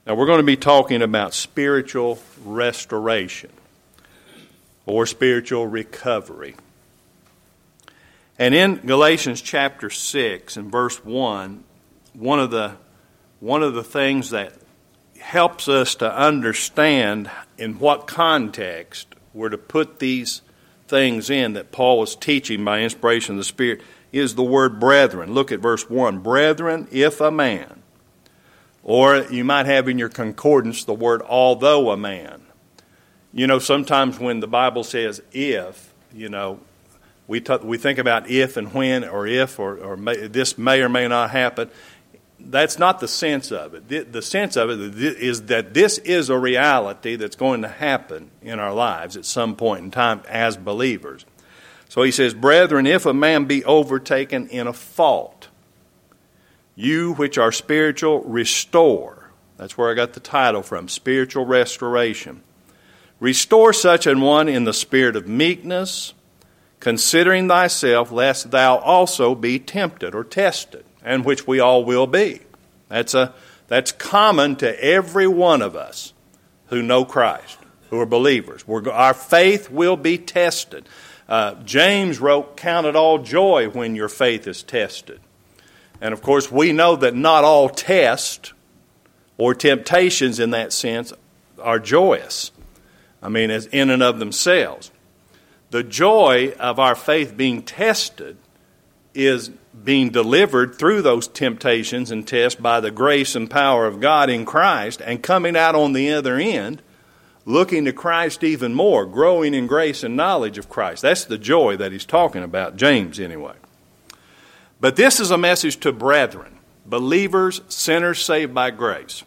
Now we're going to be talking about spiritual restoration or spiritual recovery. And in Galatians chapter 6 and verse 1, one of the things that helps us to understand in what context we're to put these things in that Paul was teaching by inspiration of the Spirit is the word brethren. Look at verse 1. Brethren, if a man. Or you might have in your concordance the word although a man. You know, sometimes when the Bible says if, you know, we think about if and when or if or this may or may not happen. That's not the sense of it. The sense of it is that this is a reality that's going to happen in our lives at some point in time as believers. So he says, brethren, if a man be overtaken in a fault, you which are spiritual, restore. That's where I got the title from, spiritual restoration. Restore such an one in the spirit of meekness, considering thyself, lest thou also be tempted or tested, and which we all will be. That's common to every one of us who know Christ, who are believers. Our faith will be tested. James wrote, count it all joy when your faith is tested. And of course, we know that not all tests or temptations in that sense are joyous. I mean, as in and of themselves. The joy of our faith being tested is being delivered through those temptations and tests by the grace and power of God in Christ and coming out on the other end, looking to Christ even more, growing in grace and knowledge of Christ. That's the joy that he's talking about, James anyway. But this is a message to brethren, believers, sinners saved by grace.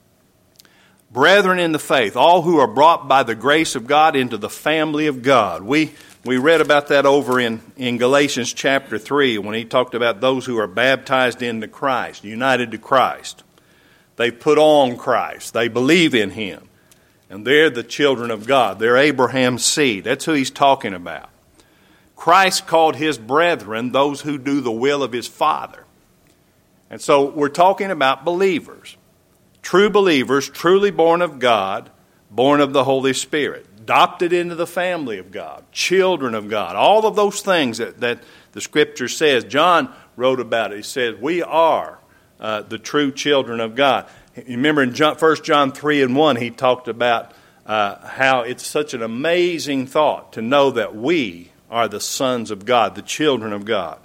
Brethren in the faith, all who are brought by the grace of God into the family of God. We read about that over in Galatians chapter 3 when he talked about those who are baptized into Christ, united to Christ. They put on Christ. They believe in him. And they're the children of God. They're Abraham's seed. That's who he's talking about. Christ called his brethren those who do the will of his Father. And so we're talking about believers. True believers, truly born of God, born of the Holy Spirit, adopted into the family of God, children of God. All of those things that the Scripture says. John wrote about it. He said, we are the true children of God. You remember in 1 John 3 and 1, he talked about how it's such an amazing thought to know that we are the sons of God, the children of God.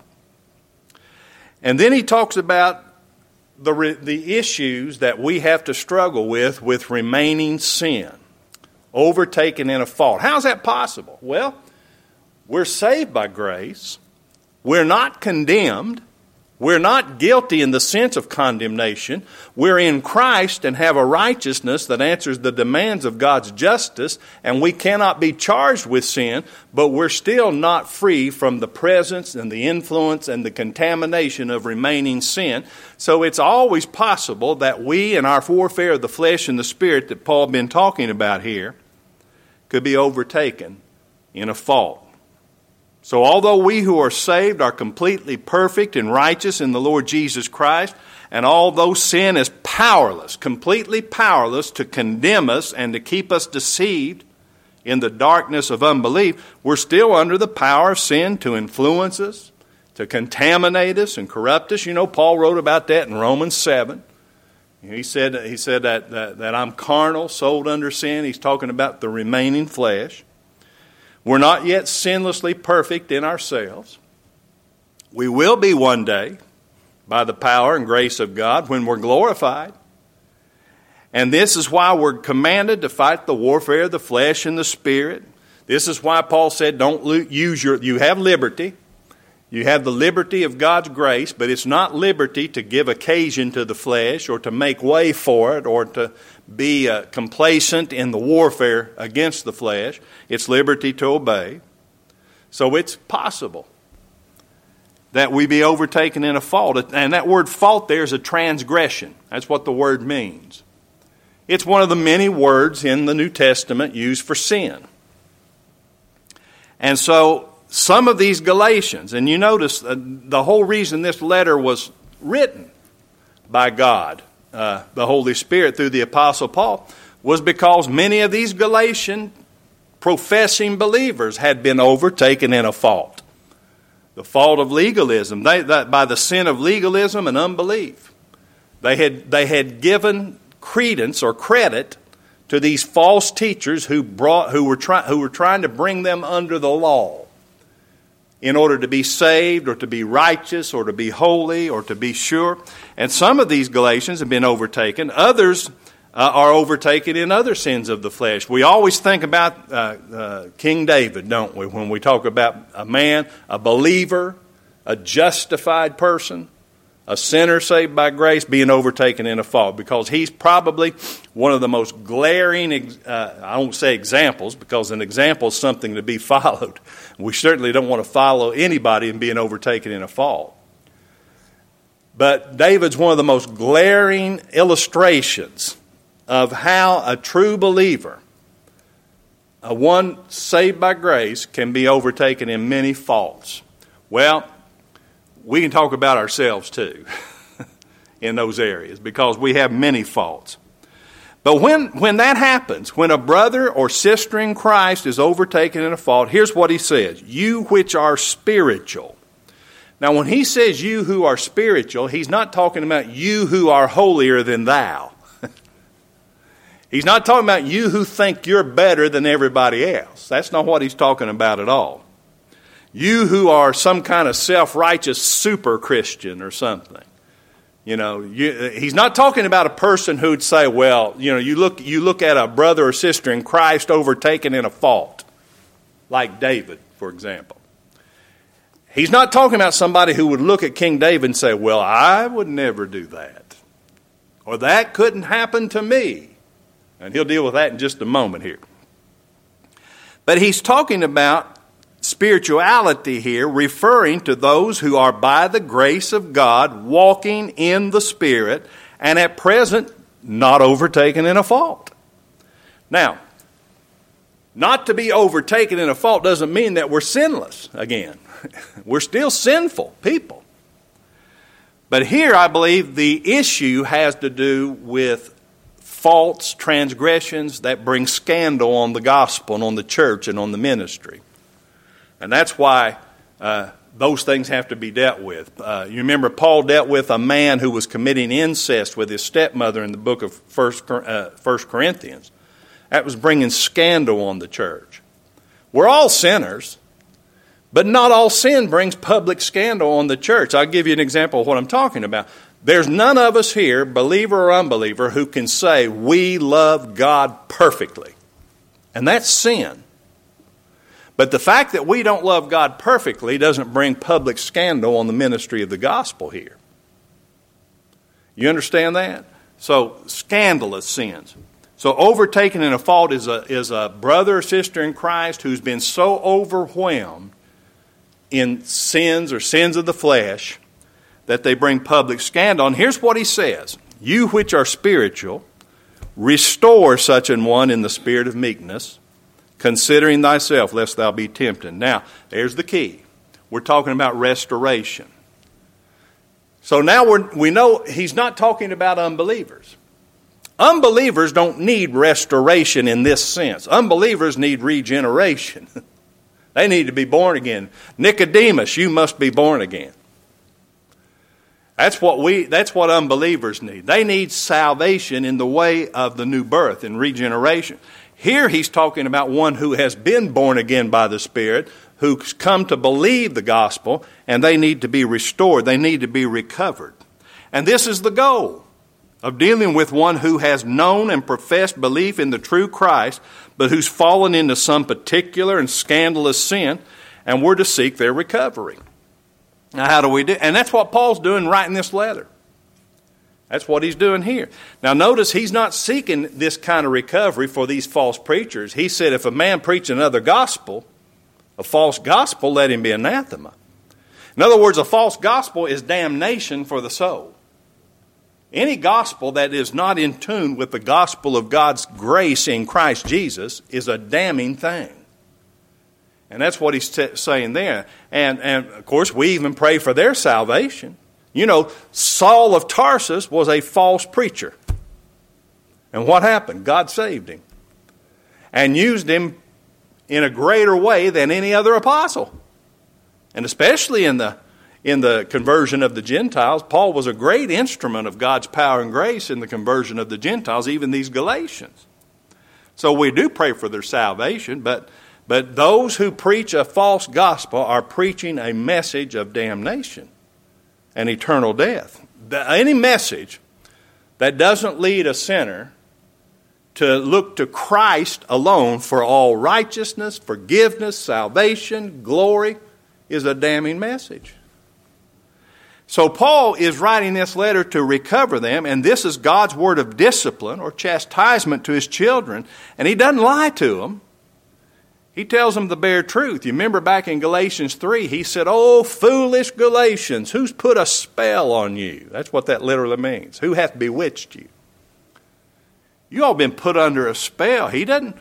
And then he talks about the issues that we have to struggle with remaining sin, overtaken in a fault. How is that possible? Well, we're saved by grace. We're not condemned. We're not guilty in the sense of condemnation. We're in Christ and have a righteousness that answers the demands of God's justice, and we cannot be charged with sin, but we're still not free from the presence and the influence and the contamination of remaining sin. So it's always possible that we, in our warfare of the flesh and the spirit that Paul has been talking about here, could be overtaken in a fault. So although we who are saved are completely perfect and righteous in the Lord Jesus Christ, and although sin is powerless, completely powerless to condemn us and to keep us deceived in the darkness of unbelief, we're still under the power of sin to influence us, to contaminate us and corrupt us. You know, Paul wrote about that in Romans 7. He said that I'm carnal, sold under sin. He's talking about the remaining flesh. We're not yet sinlessly perfect in ourselves. We will be one day by the power and grace of God when we're glorified. And this is why we're commanded to fight the warfare of the flesh and the spirit. This is why Paul said don't use you have liberty. You have the liberty of God's grace, but it's not liberty to give occasion to the flesh or to make way for it or to be complacent in the warfare against the flesh. It's liberty to obey. So it's possible that we be overtaken in a fault. And that word fault there is a transgression. That's what the word means. It's one of the many words in the New Testament used for sin. And so some of these Galatians, and you notice the whole reason this letter was written by God the Holy Spirit through the Apostle Paul was because many of these Galatian professing believers had been overtaken in a fault. The fault of legalism, by the sin of legalism and unbelief. They had given credence or credit to these false teachers who were trying to bring them under the law in order to be saved or to be righteous or to be holy or to be sure. And some of these Galatians have been overtaken. Others are overtaken in other sins of the flesh. We always think about King David, don't we, when we talk about a man, a believer, a justified person, a sinner saved by grace being overtaken in a fault, because he's probably one of the most glaring, I won't say examples, because an example is something to be followed. We certainly don't want to follow anybody in being overtaken in a fault. But David's one of the most glaring illustrations of how a true believer, a one saved by grace, can be overtaken in many faults. Well, we can talk about ourselves too in those areas, because we have many faults. But when that happens, when a brother or sister in Christ is overtaken in a fault, here's what he says: you which are spiritual. Now, when he says you who are spiritual, he's not talking about you who are holier than thou. He's not talking about you who think you're better than everybody else. That's not what he's talking about at all. You who are some kind of self-righteous super Christian or something. You know, he's not talking about a person who'd say, well, you know, you look at a brother or sister in Christ overtaken in a fault, like David, for example. He's not talking about somebody who would look at King David and say, well, I would never do that. Or that couldn't happen to me. And he'll deal with that in just a moment here. But he's talking about spirituality here, referring to those who are by the grace of God walking in the Spirit and at present not overtaken in a fault. Now, not to be overtaken in a fault doesn't mean that we're sinless again. We're still sinful people. But here I believe the issue has to do with faults, transgressions that bring scandal on the gospel and on the church and on the ministry. And that's why those things have to be dealt with. You remember Paul dealt with a man who was committing incest with his stepmother in the book of 1 Corinthians. That was bringing scandal on the church. We're all sinners, but not all sin brings public scandal on the church. I'll give you an example of what I'm talking about. There's none of us here, believer or unbeliever, who can say we love God perfectly. And that's sin. But the fact that we don't love God perfectly doesn't bring public scandal on the ministry of the gospel here. You understand that? So, scandalous sins. So, overtaken in a fault is a brother or sister in Christ who's been so overwhelmed in sins or sins of the flesh that they bring public scandal. And here's what he says: you which are spiritual, restore such an one in the spirit of meekness, considering thyself, lest thou be tempted. Now, there's the key. We're talking about restoration. So now we know he's not talking about unbelievers. Unbelievers don't need restoration in this sense. Unbelievers need regeneration. They need to be born again. Nicodemus, you must be born again. That's what unbelievers need. They need salvation in the way of the new birth and regeneration. Here he's talking about one who has been born again by the Spirit, who's come to believe the gospel, and they need to be restored. They need to be recovered. And this is the goal of dealing with one who has known and professed belief in the true Christ, but who's fallen into some particular and scandalous sin, and we're to seek their recovery. Now, how do we do? And that's what Paul's doing right in this letter. That's what he's doing here. Now, notice he's not seeking this kind of recovery for these false preachers. He said if a man preach another gospel, a false gospel, let him be anathema. In other words, a false gospel is damnation for the soul. Any gospel that is not in tune with the gospel of God's grace in Christ Jesus is a damning thing. And that's what he's saying there. And of course, we even pray for their salvation. You know, Saul of Tarsus was a false preacher. And what happened? God saved him and used him in a greater way than any other apostle. And especially in the conversion of the Gentiles, Paul was a great instrument of God's power and grace in the conversion of the Gentiles, even these Galatians. So we do pray for their salvation, but those who preach a false gospel are preaching a message of damnation and eternal death. Any message that doesn't lead a sinner to look to Christ alone for all righteousness, forgiveness, salvation, glory is a damning message. So Paul is writing this letter to recover them, and this is God's word of discipline or chastisement to his children, and he doesn't lie to them. He tells them the bare truth. You remember back in Galatians 3, he said, "Oh, foolish Galatians, who's put a spell on you?" That's what that literally means. Who hath bewitched you? You all been put under a spell. He didn't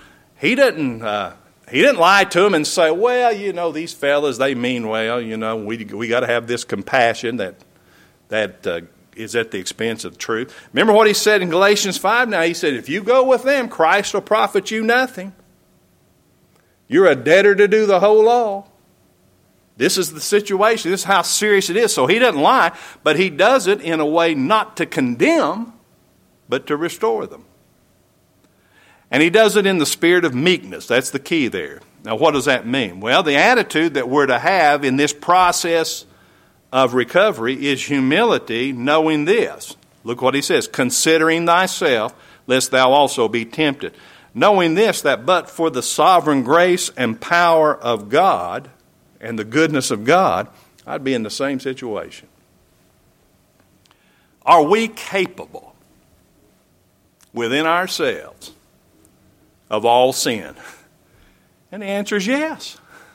lie to them and say, "Well, you know, these fellas, they mean well. You know, we got to have this compassion that is at the expense of truth." Remember what he said in Galatians 5 now? He said, if you go with them, Christ will profit you nothing. You're a debtor to do the whole law. This is the situation. This is how serious it is. So he doesn't lie, but he does it in a way not to condemn, but to restore them. And he does it in the spirit of meekness. That's the key there. Now, what does that mean? Well, the attitude that we're to have in this process of recovery is humility, knowing this. Look what he says, "Considering thyself, lest thou also be tempted. Knowing this, that but for the sovereign grace and power of God and the goodness of God, I'd be in the same situation." Are we capable within ourselves of all sin? And the answer is yes.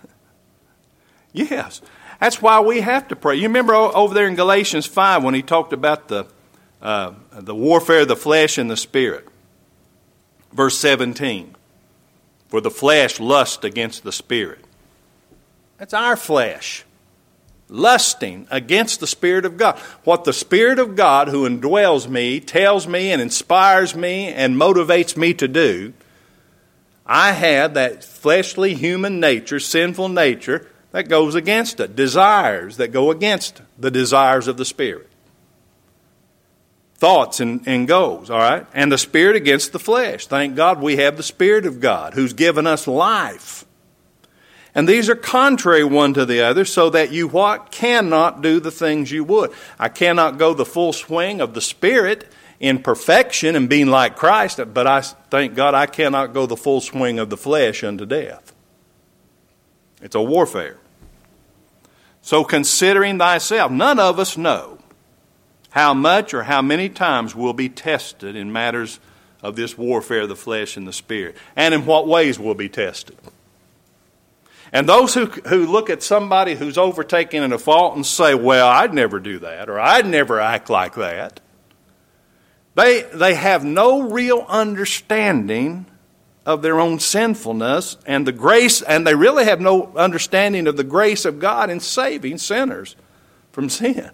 Yes. That's why we have to pray. You remember over there in Galatians 5 when he talked about the warfare of the flesh and the spirit. Verse 17, "For the flesh lusts against the spirit." That's our flesh, lusting against the Spirit of God. What the Spirit of God who indwells me, tells me and inspires me and motivates me to do, I have that fleshly human nature, sinful nature, that goes against it. Desires that go against the desires of the Spirit. Thoughts and goals, all right? And the Spirit against the flesh. Thank God we have the Spirit of God who's given us life. And these are contrary one to the other, so that you what? Cannot do the things you would. I cannot go the full swing of the Spirit in perfection and being like Christ, but I thank God I cannot go the full swing of the flesh unto death. It's a warfare. So considering thyself, none of us know how much or how many times we'll be tested in matters of this warfare of the flesh and the spirit, and in what ways we'll be tested. And those who look at somebody who's overtaken in a fault and say, "Well, I'd never do that," or "I'd never act like that," they have no real understanding of their own sinfulness and the grace, and they really have no understanding of the grace of God in saving sinners from sin.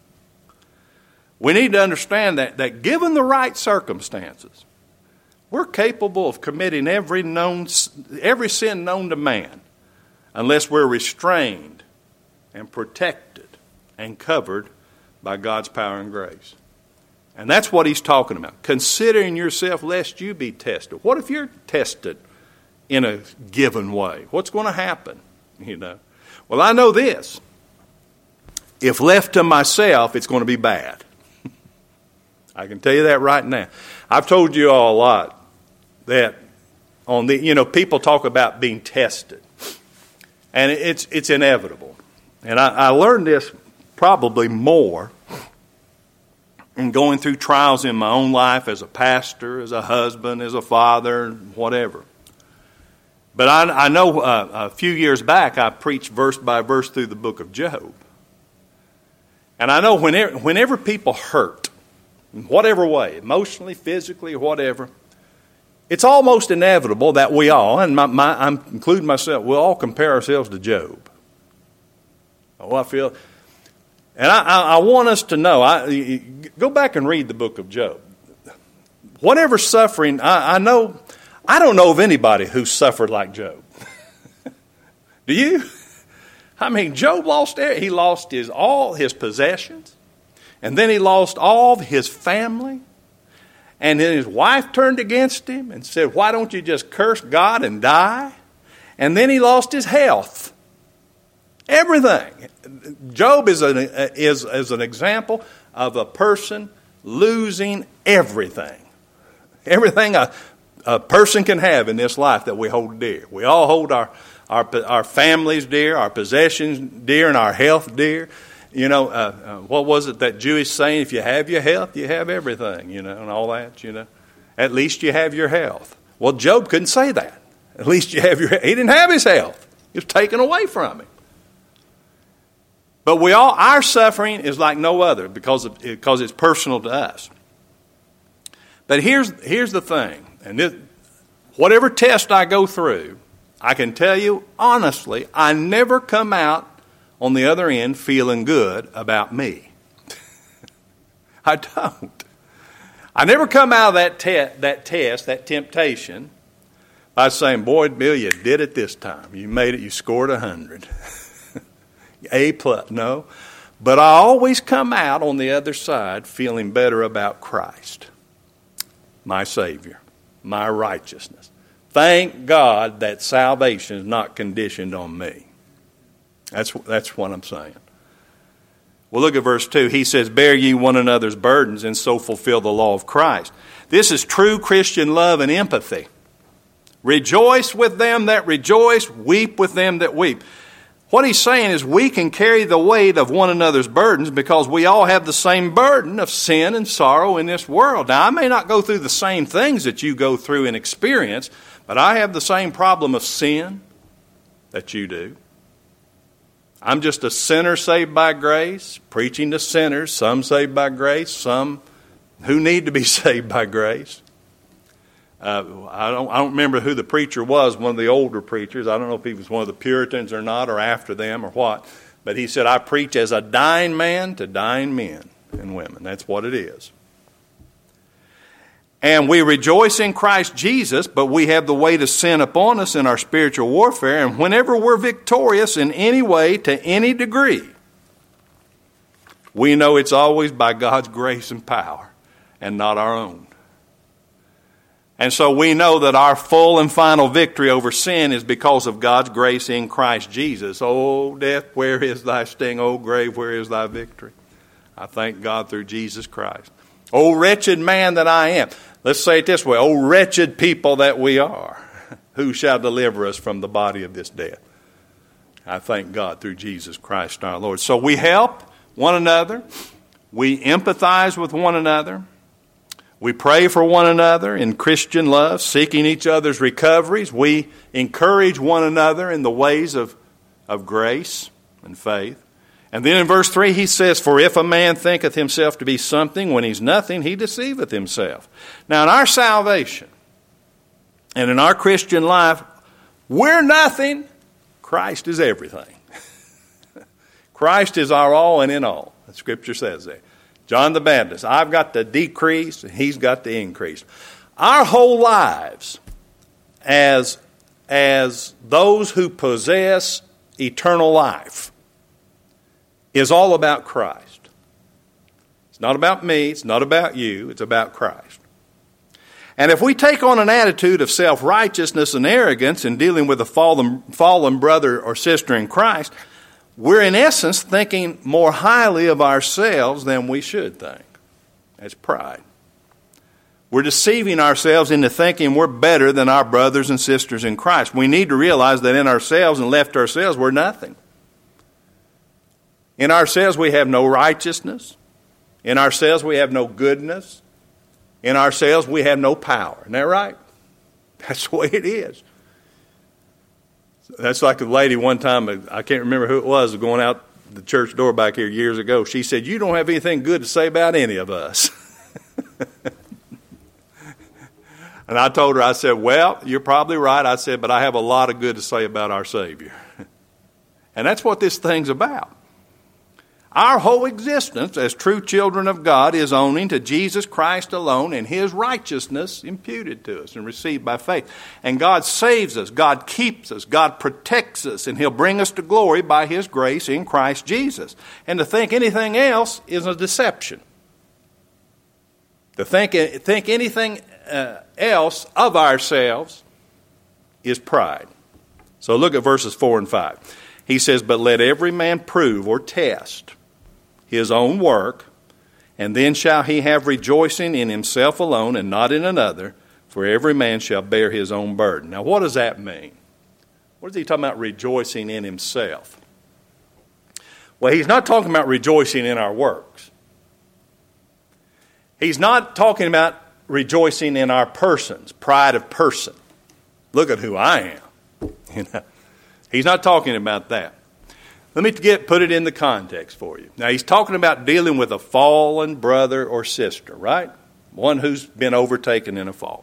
We need to understand that given the right circumstances, we're capable of committing every sin known to man unless we're restrained and protected and covered by God's power and grace. And that's what he's talking about. Considering yourself lest you be tested. What if you're tested in a given way? What's going to happen? Well, I know this. If left to myself, it's going to be bad. I can tell you that right now. I've told you all a lot that people talk about being tested. And it's inevitable. And I learned this probably more in going through trials in my own life as a pastor, as a husband, as a father, whatever. But I know a few years back I preached verse by verse through the book of Job. And I know whenever people hurt, in whatever way, emotionally, physically, or whatever, it's almost inevitable that we all, and I'm including myself, we'll all compare ourselves to Job. Oh, I feel, And I want us to know, go back and read the book of Job. Whatever suffering, I don't know of anybody who suffered like Job. Do you? I mean, Job lost all his possessions, and then he lost all of his family, and then his wife turned against him and said, "Why don't you just curse God and die?" And then he lost his health. Everything. Job is an example of a person losing everything. Everything a person can have in this life that we hold dear. We all hold our families dear, our possessions dear, and our health dear. You know, what was it that Jewish saying? If you have your health, you have everything, you know, and all that, you know. At least you have your health. Well, Job couldn't say that. At least you have your health. He didn't have his health. It was taken away from him. But our suffering is like no other because it's personal to us. But here's the thing, and whatever test I go through, I can tell you honestly, I never come out on the other end feeling good about me. I don't. I never come out of that test, that temptation, by saying, "Boy, Bill, you did it this time. You made it. You scored 100." A+. No. But I always come out on the other side feeling better about Christ, my Savior, my righteousness. Thank God that salvation is not conditioned on me. That's what I'm saying. Well, look at verse 2. He says, "Bear ye one another's burdens, and so fulfill the law of Christ." This is true Christian love and empathy. Rejoice with them that rejoice, weep with them that weep. What he's saying is we can carry the weight of one another's burdens because we all have the same burden of sin and sorrow in this world. Now, I may not go through the same things that you go through and experience, but I have the same problem of sin that you do. I'm just a sinner saved by grace, preaching to sinners, some saved by grace, some who need to be saved by grace. I don't remember who the preacher was, one of the older preachers. I don't know if he was one of the Puritans or not, or after them or what. But he said, "I preach as a dying man to dying men and women." That's what it is. And we rejoice in Christ Jesus, but we have the weight of sin upon us in our spiritual warfare. And whenever we're victorious in any way, to any degree, we know it's always by God's grace and power and not our own. And so we know that our full and final victory over sin is because of God's grace in Christ Jesus. "O death, where is thy sting? O grave, where is thy victory?" I thank God through Jesus Christ. "O wretched man that I am." Let's say it this way. "O wretched people that we are, who shall deliver us from the body of this death?" I thank God through Jesus Christ our Lord. So we help one another. We empathize with one another. We pray for one another in Christian love, seeking each other's recoveries. We encourage one another in the ways of grace and faith. And then in verse 3 he says, "For if a man thinketh himself to be something when he's nothing, he deceiveth himself." Now in our salvation and in our Christian life, we're nothing. Christ is everything. Christ is our all and in all. The Scripture says that. John the Baptist, "I've got to decrease and he's got to increase." Our whole lives as those who possess eternal life is all about Christ. It's not about me, it's not about you, it's about Christ. And if we take on an attitude of self-righteousness and arrogance in dealing with a fallen brother or sister in Christ, we're in essence thinking more highly of ourselves than we should think. That's pride. We're deceiving ourselves into thinking we're better than our brothers and sisters in Christ. We need to realize that in ourselves and left to ourselves, we're nothing. In ourselves, we have no righteousness. In ourselves, we have no goodness. In ourselves, we have no power. Isn't that right? That's the way it is. That's like a lady one time, I can't remember who it was, going out the church door back here years ago. She said, "You don't have anything good to say about any of us." And I told her, I said, "Well, you're probably right." I said, "But I have a lot of good to say about our Savior." And that's what this thing's about. Our whole existence as true children of God is owing to Jesus Christ alone and His righteousness imputed to us and received by faith. And God saves us, God keeps us, God protects us, and He'll bring us to glory by His grace in Christ Jesus. And to think anything else is a deception. To think anything else of ourselves is pride. So look at verses 4 and 5. He says, "But let every man prove," or test, "his own work, and then shall he have rejoicing in himself alone and not in another, for every man shall bear his own burden." Now what does that mean? What is he talking about, rejoicing in himself? Well, he's not talking about rejoicing in our works. He's not talking about rejoicing in our persons, pride of person. Look at who I am. He's not talking about that. Let me put it in the context for you. Now, he's talking about dealing with a fallen brother or sister, right? One who's been overtaken in a fault.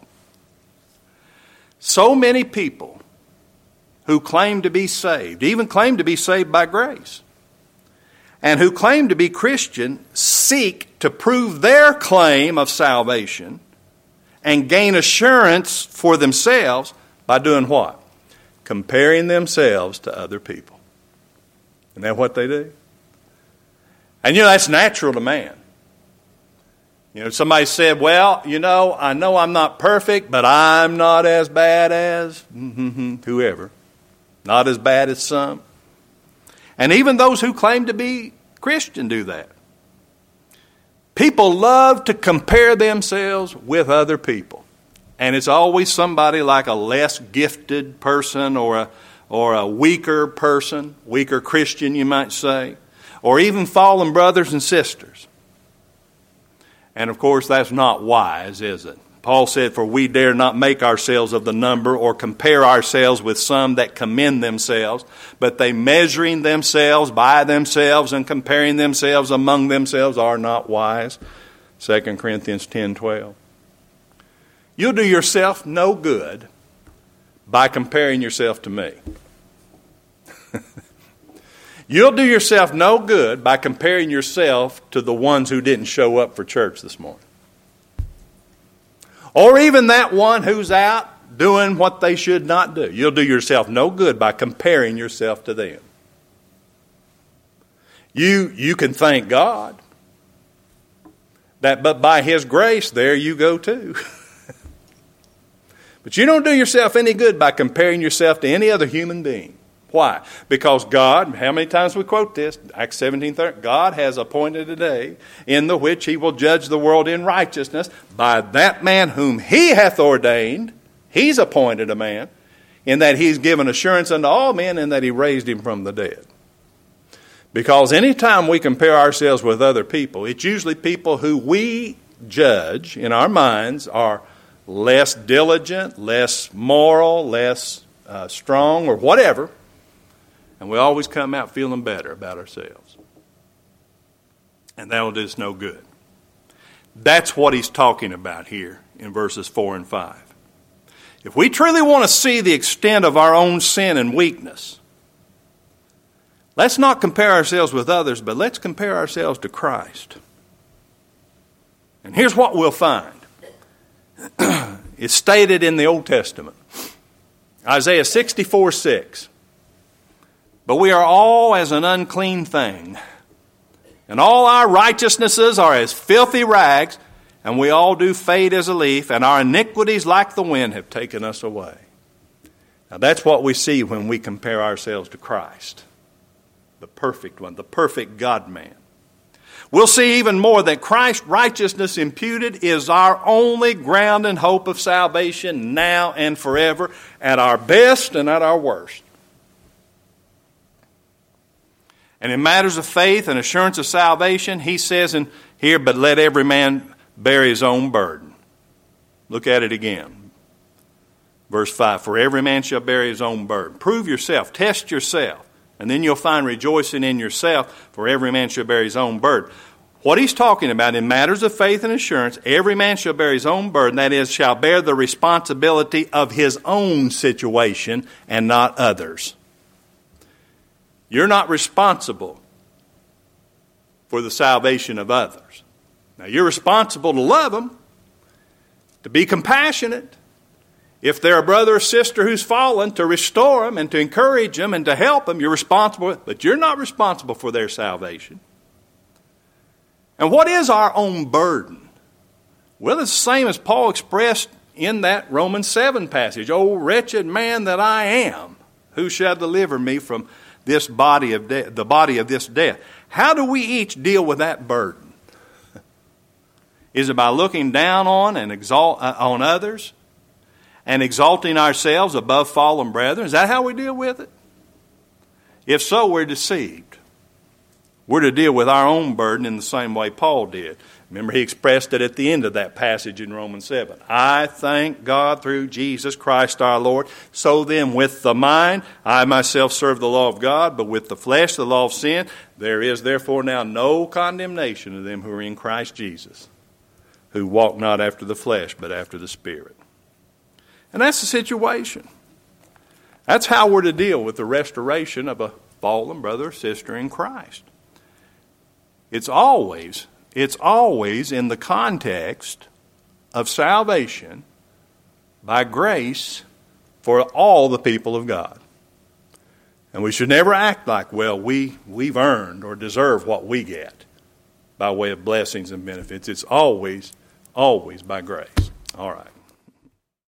So many people who claim to be saved, even claim to be saved by grace, and who claim to be Christian, seek to prove their claim of salvation and gain assurance for themselves by doing what? Comparing themselves to other people. Isn't that what they do? And that's natural to man. Somebody said, well, I know I'm not perfect, but I'm not as bad as whoever. Not as bad as some. And even those who claim to be Christian do that. People love to compare themselves with other people. And it's always somebody like a less gifted person or a weaker person, weaker Christian, you might say, or even fallen brothers and sisters. And of course, that's not wise, is it? Paul said, "For we dare not make ourselves of the number or compare ourselves with some that commend themselves, but they measuring themselves by themselves and comparing themselves among themselves are not wise." 2 Corinthians 10:12. You'll do yourself no good by comparing yourself to me. You'll do yourself no good by comparing yourself to the ones who didn't show up for church this morning. Or even that one who's out doing what they should not do. You'll do yourself no good by comparing yourself to them. You can thank God that, but by His grace, there you go too. But you don't do yourself any good by comparing yourself to any other human being. Why? Because God, how many times we quote this? Acts 17:30. God has appointed a day in the which He will judge the world in righteousness by that man whom He hath ordained. He's appointed a man, in that He's given assurance unto all men, and that He raised him from the dead. Because any time we compare ourselves with other people, it's usually people who we judge in our minds are less diligent, less moral, less strong, or whatever. And we always come out feeling better about ourselves. And that will do us no good. That's what he's talking about here in verses 4 and 5. If we truly want to see the extent of our own sin and weakness, let's not compare ourselves with others, but let's compare ourselves to Christ. And here's what we'll find. It's stated in the Old Testament. Isaiah 64:6. "But we are all as an unclean thing, and all our righteousnesses are as filthy rags, and we all do fade as a leaf, and our iniquities like the wind have taken us away." Now that's what we see when we compare ourselves to Christ, the perfect one, the perfect God-man. We'll see even more that Christ's righteousness imputed is our only ground and hope of salvation now and forever, at our best and at our worst. And in matters of faith and assurance of salvation, he says in here, "But let every man bear his own burden." Look at it again. Verse 5, "For every man shall bear his own burden." Prove yourself, test yourself, and then you'll find rejoicing in yourself, for every man shall bear his own burden. What he's talking about in matters of faith and assurance, every man shall bear his own burden, that is, shall bear the responsibility of his own situation and not others. You're not responsible for the salvation of others. Now, you're responsible to love them, to be compassionate. If they're a brother or sister who's fallen, to restore them and to encourage them and to help them, you're responsible, but you're not responsible for their salvation. And what is our own burden? Well, it's the same as Paul expressed in that Romans 7 passage. "O wretched man that I am, who shall deliver me from this body of death, the body of this death?" How do we each deal with that burden? Is it by looking down on and on others and exalting ourselves above fallen brethren? Is that how we deal with it? If so, we're deceived. We're to deal with our own burden in the same way Paul did. Remember, he expressed it at the end of that passage in Romans 7. "I thank God through Jesus Christ our Lord. So then with the mind, I myself serve the law of God, but with the flesh, the law of sin. There is therefore now no condemnation to them who are in Christ Jesus, who walk not after the flesh, but after the Spirit." And that's the situation. That's how we're to deal with the restoration of a fallen brother or sister in Christ. It's always in the context of salvation by grace for all the people of God. And we should never act like, well, we've earned or deserve what we get by way of blessings and benefits. It's always by grace. All right.